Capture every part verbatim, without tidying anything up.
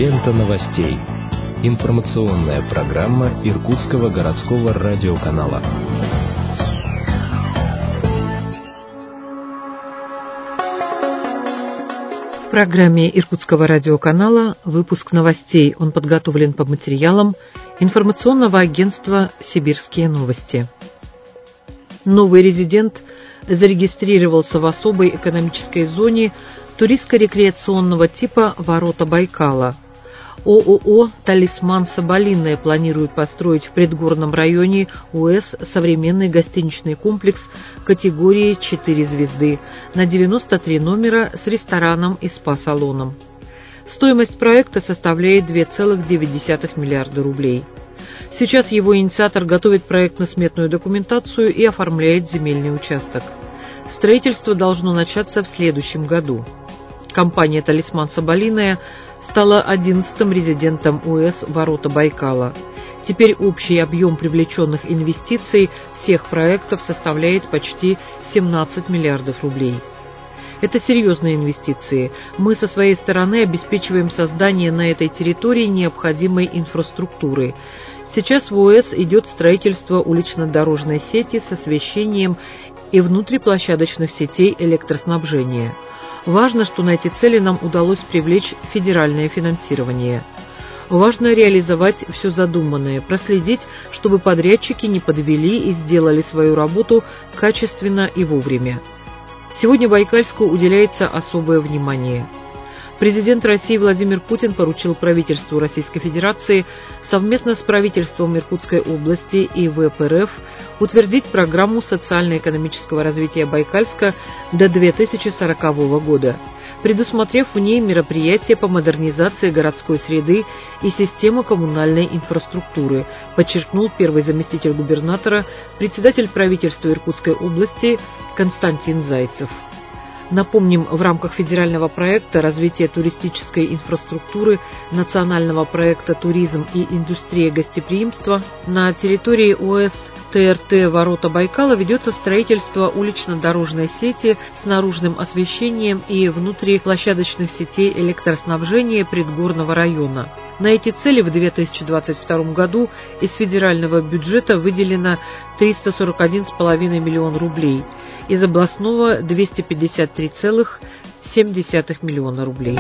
Лента новостей. Информационная программа Иркутского городского радиоканала. В программе Иркутского радиоканала выпуск новостей. Он подготовлен по материалам информационного агентства «Сибирские новости». Новый резидент зарегистрировался в особой экономической зоне туристско-рекреационного типа «Ворота Байкала». ООО «Талисман Соболиное» планирует построить в предгорном районе УЭС современный гостиничный комплекс категории четыре звезды на девяносто три номера с рестораном и спа-салоном. Стоимость проекта составляет два целых девять десятых миллиарда рублей. Сейчас его инициатор готовит проектно-сметную документацию и оформляет земельный участок. Строительство должно начаться в следующем году. Компания «Талисман Соболиное» стала одиннадцатым резидентом УЭС «Ворота Байкала». Теперь общий объем привлеченных инвестиций всех проектов составляет почти семнадцать миллиардов рублей. Это серьезные инвестиции. Мы со своей стороны обеспечиваем создание на этой территории необходимой инфраструктуры. Сейчас в УЭС идет строительство улично-дорожной сети с освещением и внутриплощадочных сетей электроснабжения. Важно, что на эти цели нам удалось привлечь федеральное финансирование. Важно реализовать все задуманное, проследить, чтобы подрядчики не подвели и сделали свою работу качественно и вовремя. Сегодня Байкальску уделяется особое внимание. Президент России Владимир Путин поручил правительству Российской Федерации совместно с правительством Иркутской области и ВЭП-РФ утвердить программу социально-экономического развития Байкальска до две тысячи сорокового года, предусмотрев в ней мероприятия по модернизации городской среды и системы коммунальной инфраструктуры, подчеркнул первый заместитель губернатора, председатель правительства Иркутской области Константин Зайцев. Напомним, в рамках федерального проекта развития туристической инфраструктуры национального проекта «Туризм и индустрия гостеприимства» на территории УЭС ТРТ «Ворота Байкала» ведется строительство улично-дорожной сети с наружным освещением и внутриплощадочных сетей электроснабжения предгорного района. На эти цели в две тысячи двадцать втором году из федерального бюджета выделено триста сорок один целых пять десятых миллиона рублей, из областного двести пятьдесят три целых семь десятых миллиона рублей.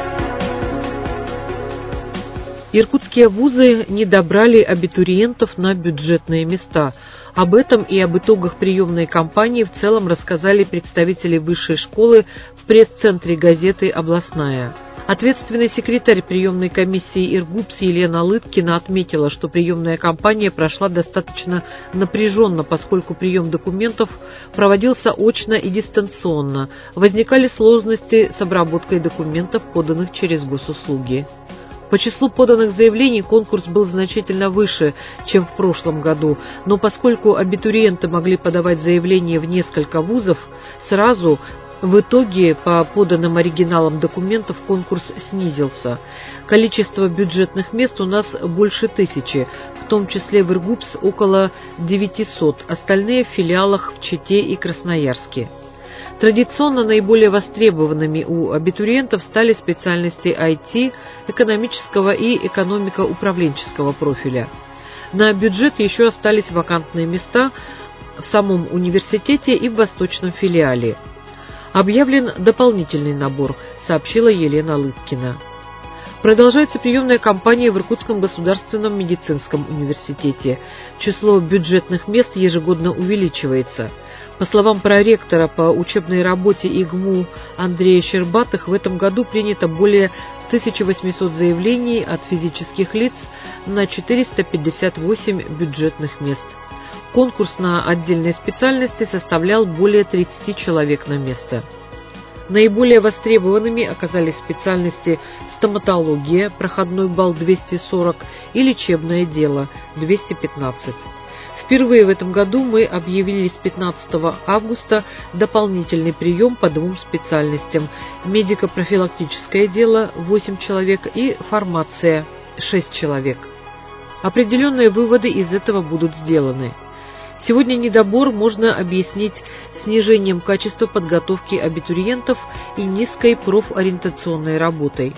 Иркутские вузы не добрали абитуриентов на бюджетные места. Об этом и об итогах приемной кампании в целом рассказали представители высшей школы в пресс-центре газеты «Областная». Ответственный секретарь приемной комиссии Иргупс Елена Лыткина отметила, что приемная кампания прошла достаточно напряженно, поскольку прием документов проводился очно и дистанционно. Возникали сложности с обработкой документов, поданных через госуслуги. По числу поданных заявлений конкурс был значительно выше, чем в прошлом году, но поскольку абитуриенты могли подавать заявления в несколько вузов сразу, в итоге по поданным оригиналам документов конкурс снизился. Количество бюджетных мест у нас больше тысячи, в том числе в Иргупс около девятисот, остальные в филиалах в Чите и Красноярске. Традиционно наиболее востребованными у абитуриентов стали специальности ай ти, экономического и экономико-управленческого профиля. На бюджет еще остались вакантные места в самом университете и в восточном филиале. Объявлен дополнительный набор, сообщила Елена Лыткина. Продолжается приемная кампания в Иркутском государственном медицинском университете. Число бюджетных мест ежегодно увеличивается. По словам проректора по учебной работе ИГМУ Андрея Щербатых, в этом году принято более тысячи восьмисот заявлений от физических лиц на четыреста пятьдесят восемь бюджетных мест. Конкурс на отдельные специальности составлял более тридцати человек на место. Наиболее востребованными оказались специальности стоматология, проходной балл двести сорок, и лечебное дело двести пятнадцать. Впервые в этом году мы объявили с пятнадцатого августа дополнительный прием по двум специальностям: медико-профилактическое дело восемь человек и фармация шесть человек. Определенные выводы из этого будут сделаны. Сегодня недобор можно объяснить снижением качества подготовки абитуриентов и низкой профориентационной работой.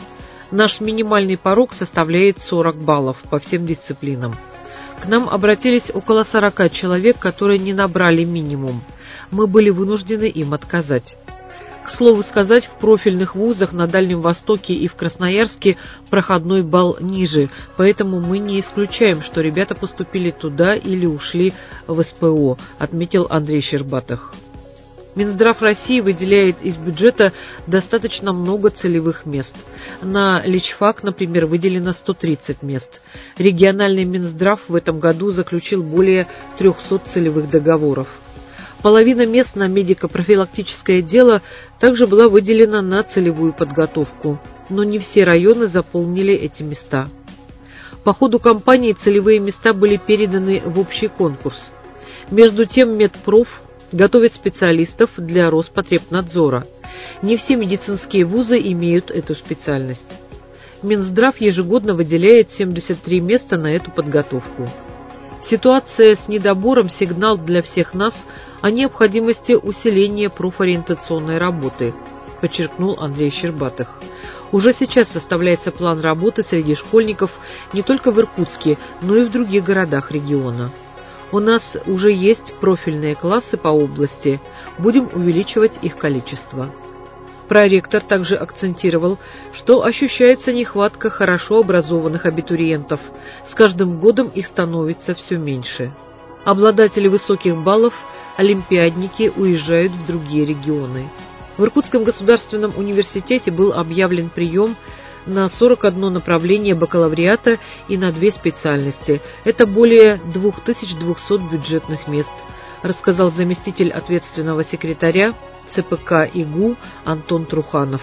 Наш минимальный порог составляет сорок баллов по всем дисциплинам. К нам обратились около сорока человек, которые не набрали минимум. Мы были вынуждены им отказать. К слову сказать, в профильных вузах на Дальнем Востоке и в Красноярске проходной балл ниже, поэтому мы не исключаем, что ребята поступили туда или ушли в СПО, отметил Андрей Щербатых. Минздрав России выделяет из бюджета достаточно много целевых мест. На личфак, например, выделено сто тридцать мест. Региональный Минздрав в этом году заключил более трехсот целевых договоров. Половина мест на медико-профилактическое дело также была выделена на целевую подготовку, но не все районы заполнили эти места. По ходу кампании целевые места были переданы в общий конкурс. Между тем, Медпроф готовит специалистов для Роспотребнадзора. Не все медицинские вузы имеют эту специальность. Минздрав ежегодно выделяет семьдесят три места на эту подготовку. Ситуация с недобором – сигнал для всех нас о необходимости усиления профориентационной работы, подчеркнул Андрей Щербатых. Уже сейчас составляется план работы среди школьников не только в Иркутске, но и в других городах региона. У нас уже есть профильные классы по области, будем увеличивать их количество. Проректор также акцентировал, что ощущается нехватка хорошо образованных абитуриентов. С каждым годом их становится все меньше. Обладатели высоких баллов, олимпиадники, уезжают в другие регионы. В Иркутском государственном университете был объявлен прием на сорок одно направление бакалавриата и на две специальности. Это более две тысячи двести бюджетных мест, рассказал заместитель ответственного секретаря ЦПК ИГУ Антон Труханов.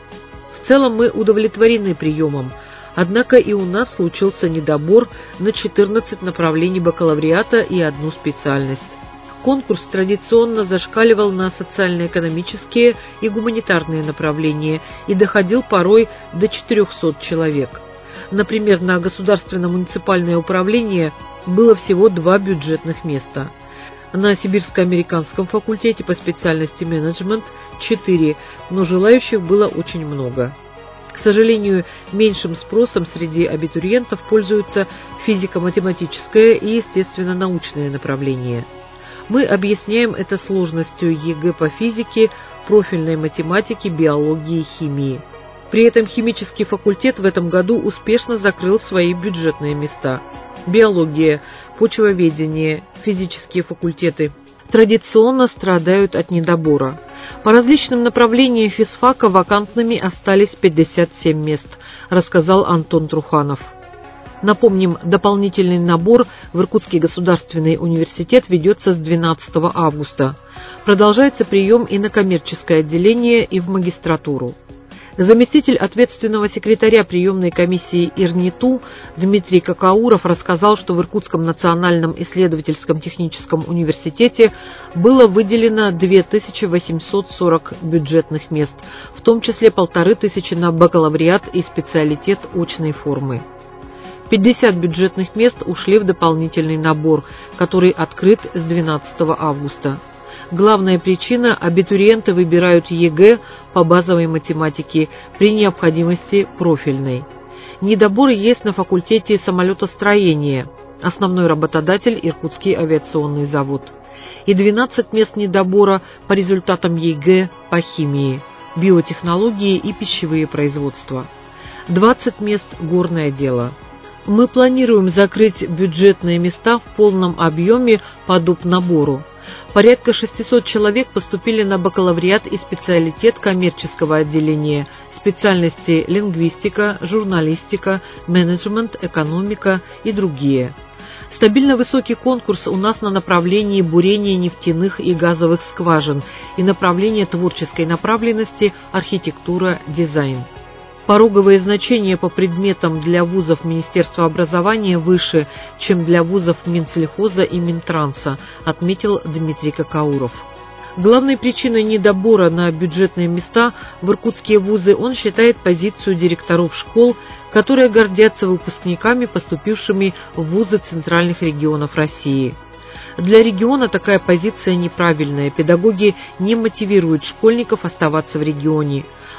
В целом мы удовлетворены приемом, однако и у нас случился недобор на четырнадцать направлений бакалавриата и одну специальность. Конкурс традиционно зашкаливал на социально-экономические и гуманитарные направления и доходил порой до четырехсот человек. Например, на государственно-муниципальное управление было всего два бюджетных места. На Сибирско-американском факультете по специальности менеджмент – четыре, но желающих было очень много. К сожалению, меньшим спросом среди абитуриентов пользуются физико-математическое и естественно-научное направления. Мы объясняем это сложностью ЕГЭ по физике, профильной математике, биологии и химии. При этом химический факультет в этом году успешно закрыл свои бюджетные места. Биология, почвоведение, физические факультеты традиционно страдают от недобора. По различным направлениям физфака вакантными остались пятьдесят семь мест, рассказал Антон Труханов. Напомним, дополнительный набор в Иркутский государственный университет ведется с двенадцатого августа. Продолжается прием и на коммерческое отделение, и в магистратуру. Заместитель ответственного секретаря приемной комиссии ИРНИТУ Дмитрий Какауров рассказал, что в Иркутском национальном исследовательском техническом университете было выделено две тысячи восемьсот сорок бюджетных мест, в том числе полторы тысячи на бакалавриат и специалитет очной формы. пятьдесят бюджетных мест ушли в дополнительный набор, который открыт с двенадцатого августа. Главная причина – абитуриенты выбирают ЕГЭ по базовой математике, при необходимости профильной. Недобор есть на факультете самолетостроения, основной работодатель – Иркутский авиационный завод. И двенадцать мест недобора по результатам ЕГЭ по химии, биотехнологии и пищевые производства. двадцать мест – горное дело. Мы планируем закрыть бюджетные места в полном объеме по доп. Набору. Порядка шестисот человек поступили на бакалавриат и специалитет коммерческого отделения, специальности лингвистика, журналистика, менеджмент, экономика и другие. Стабильно высокий конкурс у нас на направлении бурения нефтяных и газовых скважин и направление творческой направленности архитектура, дизайн. Пороговые значения по предметам для вузов Министерства образования выше, чем для вузов Минсельхоза и Минтранса, отметил Дмитрий Какауров. Главной причиной недобора на бюджетные места в иркутские вузы он считает позицию директоров школ, которые гордятся выпускниками, поступившими в вузы центральных регионов России. Для региона такая позиция неправильная, педагоги не мотивируют школьников оставаться в регионе.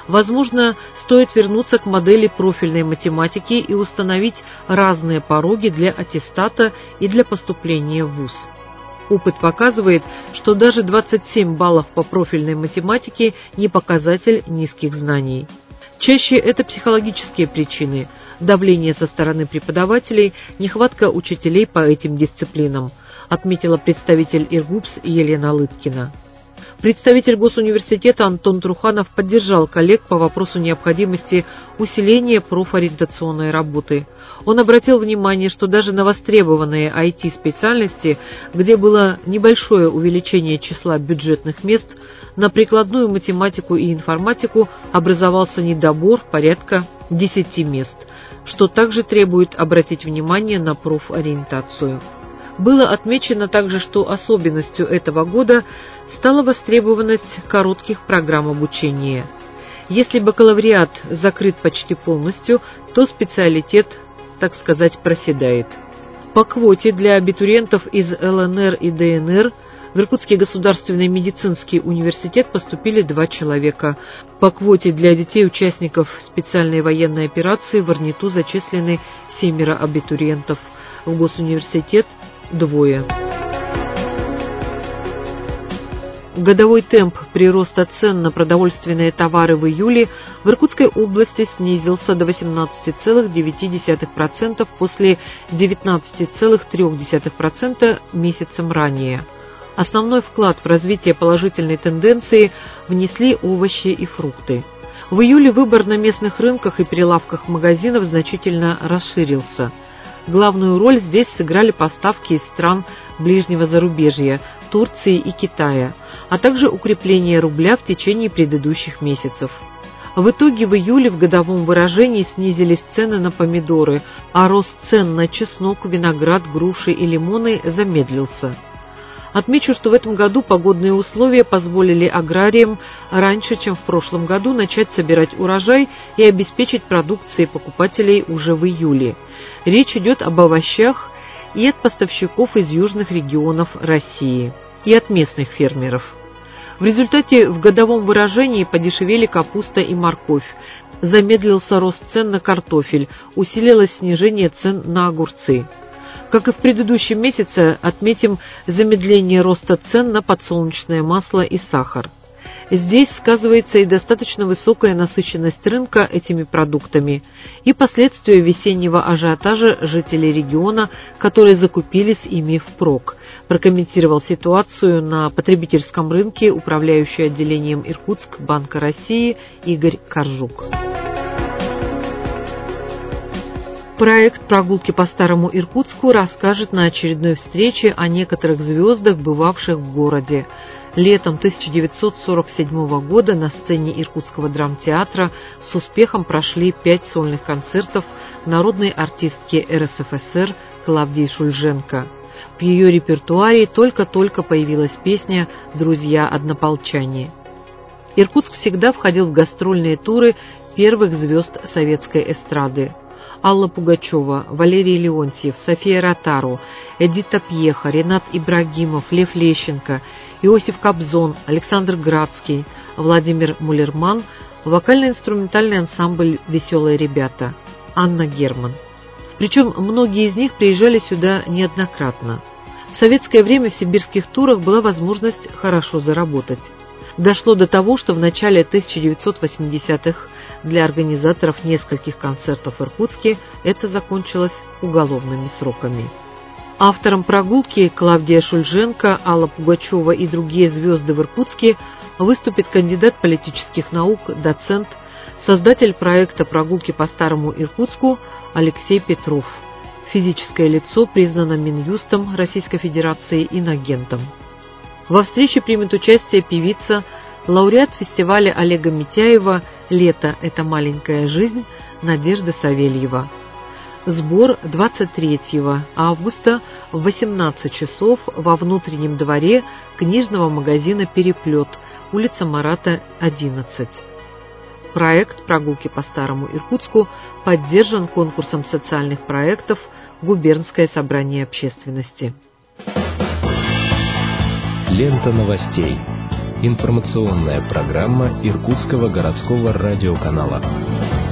Возможно, стоит вернуться к модели профильной математики и установить разные пороги для аттестата и для поступления в вуз. Опыт показывает, что даже двадцать семь баллов по профильной математике не показатель низких знаний. Чаще это психологические причины – давление со стороны преподавателей, нехватка учителей по этим дисциплинам, отметила представитель ИрГУПС Елена Лыткина. Представитель Госуниверситета Антон Труханов поддержал коллег по вопросу необходимости усиления профориентационной работы. Он обратил внимание, что даже на востребованные ай ти-специальности, где было небольшое увеличение числа бюджетных мест, на прикладную математику и информатику образовался недобор порядка десяти мест, что также требует обратить внимание на профориентацию. Было отмечено также, что особенностью этого года стала востребованность коротких программ обучения. Если бакалавриат закрыт почти полностью, то специалитет, так сказать, проседает. По квоте для абитуриентов из эл эн эр и дэ эн эр в Иркутский государственный медицинский университет поступили два человека. По квоте для детей-участников специальной военной операции в Орниту зачислены семеро абитуриентов. В Госуниверситет – двое. Годовой темп прироста цен на продовольственные товары в июле в Иркутской области снизился до восемнадцати целых девяти десятых процента после девятнадцати целых трёх десятых процента месяцем ранее. Основной вклад в развитие положительной тенденции внесли овощи и фрукты. В июле выбор на местных рынках и прилавках магазинов значительно расширился. Главную роль здесь сыграли поставки из стран ближнего зарубежья, Турции и Китая, а также укрепление рубля в течение предыдущих месяцев. В итоге в июле в годовом выражении снизились цены на помидоры, а рост цен на чеснок, виноград, груши и лимоны замедлился. Отмечу, что в этом году погодные условия позволили аграриям раньше, чем в прошлом году, начать собирать урожай и обеспечить продукцией покупателей уже в июле. Речь идет об овощах и от поставщиков из южных регионов России, и от местных фермеров. В результате в годовом выражении подешевели капуста и морковь, замедлился рост цен на картофель, усилилось снижение цен на огурцы. Как и в предыдущем месяце, отметим замедление роста цен на подсолнечное масло и сахар. Здесь сказывается и достаточно высокая насыщенность рынка этими продуктами, и последствия весеннего ажиотажа жителей региона, которые закупились ими впрок, прокомментировал ситуацию на потребительском рынке управляющий отделением Иркутск Банка России Игорь Коржук. Проект «Прогулки по Старому Иркутску» расскажет на очередной встрече о некоторых звездах, бывавших в городе. Летом тысяча девятьсот сорок седьмого года на сцене Иркутского драмтеатра с успехом прошли пять сольных концертов народной артистки эр эс эф эс эр Клавдии Шульженко. В ее репертуаре только-только появилась песня «Друзья-однополчане». Иркутск всегда входил в гастрольные туры первых звезд советской эстрады. Алла Пугачева, Валерий Леонтьев, София Ротару, Эдита Пьеха, Ренат Ибрагимов, Лев Лещенко, Иосиф Кобзон, Александр Градский, Владимир Мулерман, вокально-инструментальный ансамбль «Веселые ребята», Анна Герман. Причем многие из них приезжали сюда неоднократно. В советское время в сибирских турах была возможность хорошо заработать. Дошло до того, что в начале тысяча девятьсот восьмидесятых для организаторов нескольких концертов в Иркутске это закончилось уголовными сроками. Автором прогулки Клавдия Шульженко, Алла Пугачева и другие звезды в Иркутске выступит кандидат политических наук, доцент, создатель проекта «Прогулки по Старому Иркутску» Алексей Петров. Физическое лицо признано Минюстом Российской Федерации инагентом. Во встрече примет участие певица, лауреат фестиваля Олега Митяева «Лето – это маленькая жизнь» Надежда Савельева. Сбор двадцать третьего августа в восемнадцать часов во внутреннем дворе книжного магазина «Переплет», улица Марата, одиннадцать. Проект «Прогулки по Старому Иркутску» поддержан конкурсом социальных проектов «Губернское собрание общественности». Лента новостей. Информационная программа Иркутского городского радиоканала.